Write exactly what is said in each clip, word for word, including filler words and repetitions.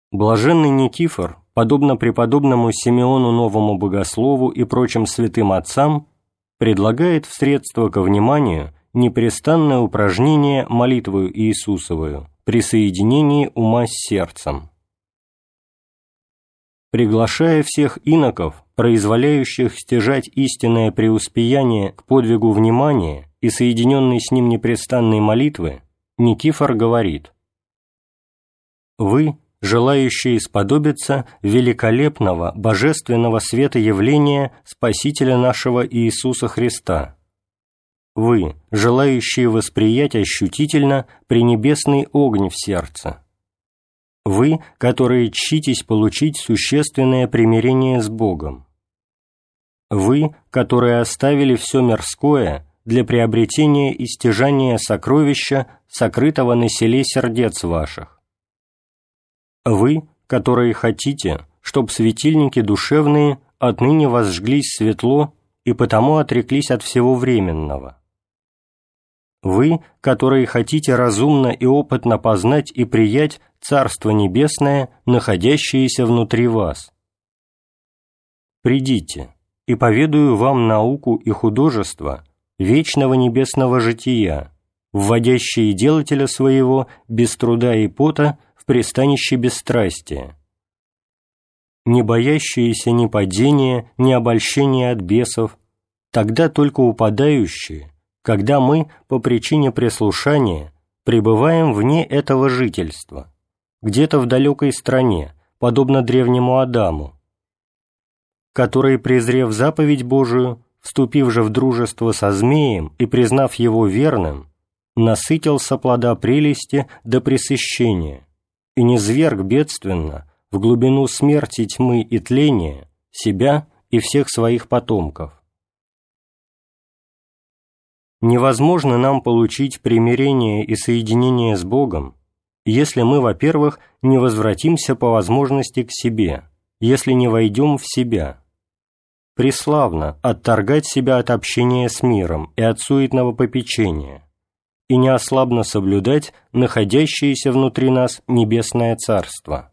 Блаженный Никифор, подобно преподобному Симеону Новому Богослову и прочим святым отцам, предлагает в средство ко вниманию непрестанное упражнение молитвою Иисусовою при соединении ума с сердцем. Приглашая всех иноков, произволяющих стяжать истинное преуспеяние к подвигу внимания и соединенной с ним непрестанной молитвы, Никифор говорит: «Вы, желающие сподобиться великолепного божественного света явления Спасителя нашего Иисуса Христа, вы, желающие восприять ощутительно пренебесный огонь в сердце, вы, которые чтитесь получить существенное примирение с Богом, вы, которые оставили все мирское для приобретения и стяжания сокровища, сокрытого на селе сердец ваших, вы, которые хотите, чтоб светильники душевные отныне возжглись светло и потому отреклись от всего временного, вы, которые хотите разумно и опытно познать и приять Царство Небесное, находящееся внутри вас. Придите, и поведаю вам науку и художество вечного небесного жития, вводящие делателя своего без труда и пота в пристанище бесстрастия, не боящиеся ни падения, ни обольщения от бесов, тогда только упадающие, когда мы, по причине прислушания, пребываем вне этого жительства, где-то в далекой стране, подобно древнему Адаму, который, презрев заповедь Божию, вступив же в дружество со змеем и признав его верным, насытился плода прелести до пресыщения и низверг бедственно в глубину смерти, тьмы и тления себя и всех своих потомков. Невозможно нам получить примирение и соединение с Богом, если мы, во-первых, не возвратимся по возможности к себе, если не войдем в себя. Преславно отторгать себя от общения с миром и от суетного попечения, и неослабно соблюдать находящееся внутри нас небесное царство.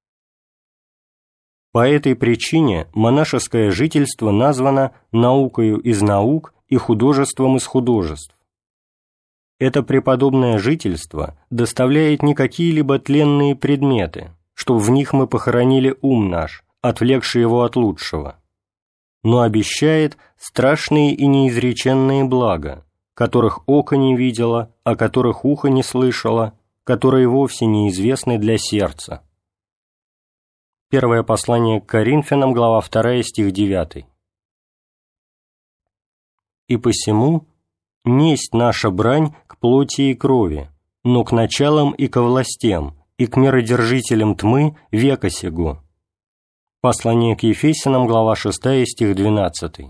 По этой причине монашеское жительство названо наукою из наук и художеством из художеств. Это преподобное жительство доставляет не какие-либо тленные предметы, чтобы в них мы похоронили ум наш, отвлекший его от лучшего, но обещает страшные и неизреченные блага, которых око не видело, о которых ухо не слышало, которые вовсе неизвестны для сердца». Первое послание к Коринфянам, глава вторая, стих девятый. «И посему несть наша брань к плоти и крови, но к началам и ко властям, и к миродержителям тьмы века сего». Послание к Ефесянам, глава шестая, стих двенадцатый.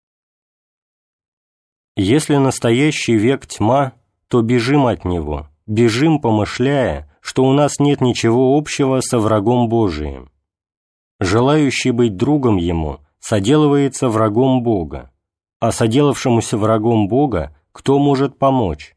«Если настоящий век тьма, то бежим от него, бежим, помышляя, что у нас нет ничего общего со врагом Божиим. Желающий быть другом ему соделывается врагом Бога, а соделавшемуся врагом Бога кто может помочь?»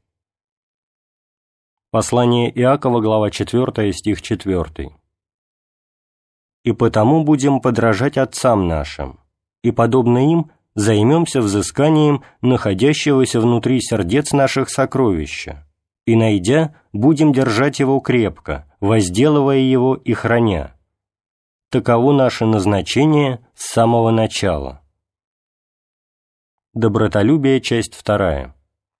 Послание Иакова, глава четвертая, стих четвертый. «И потому будем подражать отцам нашим, и, подобно им, займемся взысканием находящегося внутри сердец наших сокровища, и, найдя, будем держать его крепко, возделывая его и храня. Таково наше назначение с самого начала». Добротолюбие, часть вторая.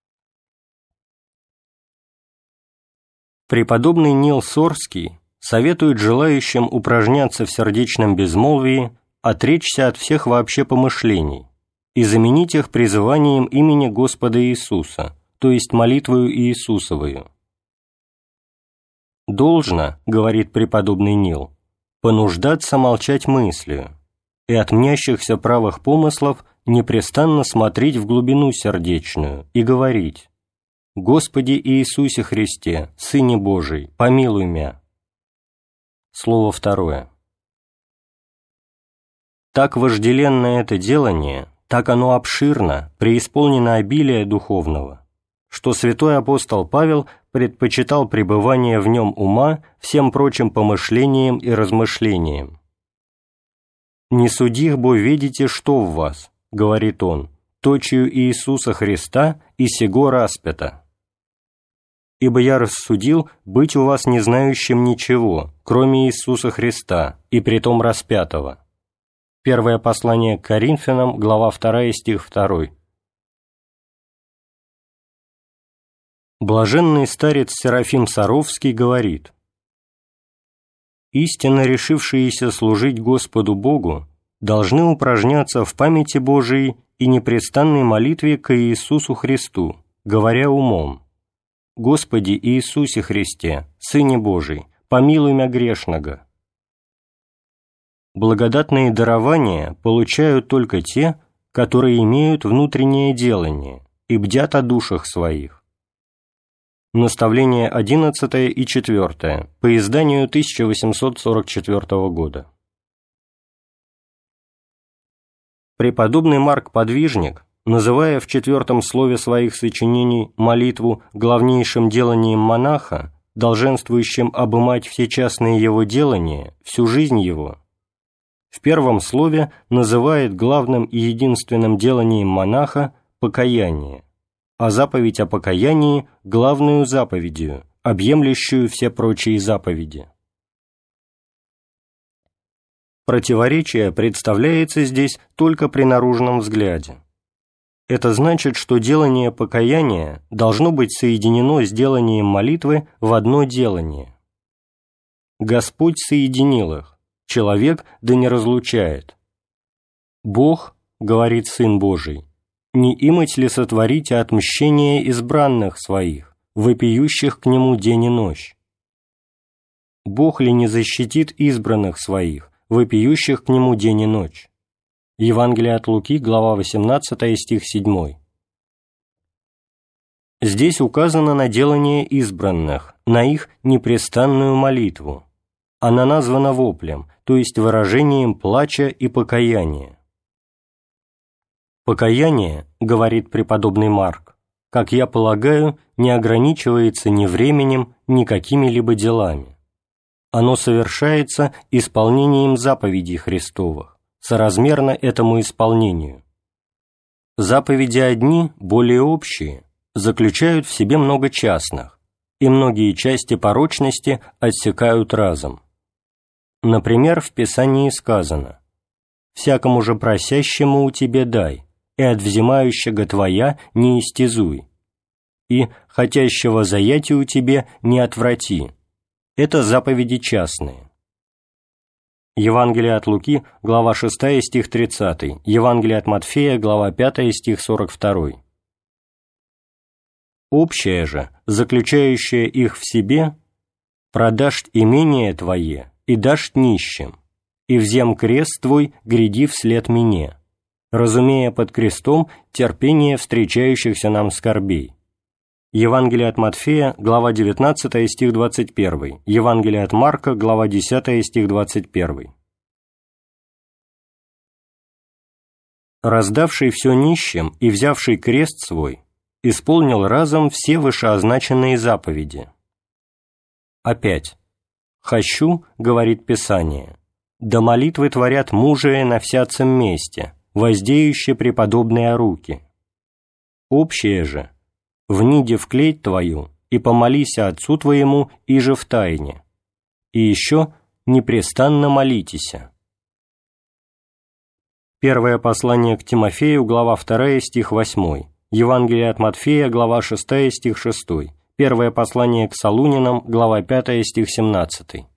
Преподобный Нил Сорский советует желающим упражняться в сердечном безмолвии отречься от всех вообще помышлений и заменить их призыванием имени Господа Иисуса, то есть молитвою Иисусовою. «Должно, — говорит преподобный Нил, — понуждаться молчать мыслью, и от мнящихся правых помыслов непрестанно смотреть в глубину сердечную и говорить: Господи Иисусе Христе, Сыне Божий, помилуй мя». Слово второе. Так вожделенно это делание, так оно обширно, преисполнено обилия духовного, что святой апостол Павел предпочитал пребывание в нем ума всем прочим помышлениям и размышлениям. «Не судих, бо видите, что в вас, — говорит он, — точию Иисуса Христа и сего распята. Ибо я рассудил быть у вас не знающим ничего, кроме Иисуса Христа, и притом распятого». Первое послание к Коринфянам, глава вторая, стих второй. Блаженный старец Серафим Саровский говорит: «Истинно решившиеся служить Господу Богу должны упражняться в памяти Божией и непрестанной молитве к Иисусу Христу, говоря умом: Господи Иисусе Христе, Сыне Божий, помилуй мя грешного». Благодатные дарования получают только те, которые имеют внутреннее делание и бдят о душах своих. Наставление одиннадцатое и четвертое по изданию тысяча восемьсот сорок четвёртого года. Преподобный Марк Подвижник, называя в четвертом слове своих сочинений молитву главнейшим деланием монаха, долженствующим обымать все частные его делания, всю жизнь его, в первом слове называет главным и единственным деланием монаха покаяние, а заповедь о покаянии – главную заповедью, объемлющую все прочие заповеди. Противоречие представляется здесь только при наружном взгляде. Это значит, что делание покаяния должно быть соединено с деланием молитвы в одно делание. Господь соединил их, человек да не разлучает. Бог, говорит Сын Божий, не имать ли сотворите отмщение избранных своих, вопиющих к Нему день и ночь? Бог ли не защитит избранных своих, вопиющих к Нему день и ночь? Евангелие от Луки, глава восемнадцатая, стих седьмой. Здесь указано на делание избранных, на их непрестанную молитву. Она названа воплем, то есть выражением плача и покаяния. Покаяние, говорит преподобный Марк, как я полагаю, не ограничивается ни временем, ни какими-либо делами. Оно совершается исполнением заповедей Христовых, соразмерно этому исполнению. Заповеди одни, более общие, заключают в себе много частных, и многие части порочности отсекают разом. Например, в Писании сказано: «Всякому же просящему у тебе дай, и от взимающего твоя не истязуй, и хотящего заяти у тебе не отврати». Это заповеди частные. Евангелие от Луки, глава шестая, стих тридцатый, Евангелие от Матфея, глава пятая, стих сорок второй. Общее же, заключающее их в себе: «Продашь имение твое и дашь нищим, и взем крест твой, гряди вслед мне», разумея под крестом терпение встречающихся нам скорбей. Евангелие от Матфея, глава девятнадцатая, стих двадцать первый, Евангелие от Марка, глава десятая, стих двадцать первый. «Раздавший все нищим и взявший крест свой, исполнил разом все вышеозначенные заповеди». Опять: «Хощу, — говорит Писание, — да молитвы творят мужие на всяком месте, воздеюще преподобные руки. Общее же: вниди в клеть твою, и помолися Отцу твоему, иже в тайне. И еще непрестанно молитеся». Первое послание к Тимофею, глава вторая, стих восьмой, Евангелие от Матфея, глава шестая, стих шестой, Первое послание к Солунянам, глава пятая, стих семнадцатый.